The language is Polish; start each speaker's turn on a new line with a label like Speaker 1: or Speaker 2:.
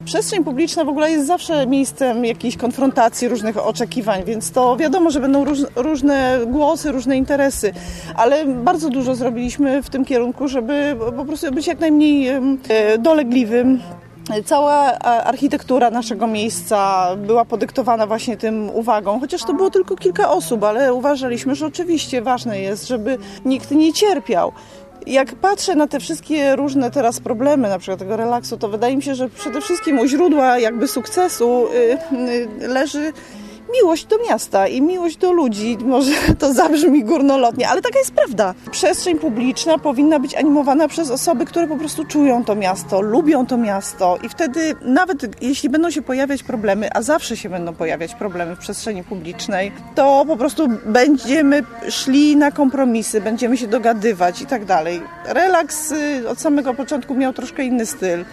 Speaker 1: Przestrzeń publiczna w ogóle jest zawsze miejscem jakiejś konfrontacji, różnych oczekiwań, więc to wiadomo, że będą różne głosy, różne interesy, ale bardzo dużo zrobiliśmy w tym kierunku, żeby po prostu być jak najmniej dolegliwym. Cała architektura naszego miejsca była podyktowana właśnie tym uwagą, chociaż to było tylko kilka osób, ale uważaliśmy, że oczywiście ważne jest, żeby nikt nie cierpiał. Jak patrzę na te wszystkie różne teraz problemy, na przykład tego relaksu, to wydaje mi się, że przede wszystkim u źródła jakby sukcesu leży miłość do miasta i miłość do ludzi. Może to zabrzmi górnolotnie, ale taka jest prawda. Przestrzeń publiczna powinna być animowana przez osoby, które po prostu czują to miasto, lubią to miasto i wtedy nawet jeśli będą się pojawiać problemy, a zawsze się będą pojawiać problemy w przestrzeni publicznej, to po prostu będziemy szli na kompromisy, będziemy się dogadywać i tak dalej. Relaks od samego początku miał troszkę inny styl.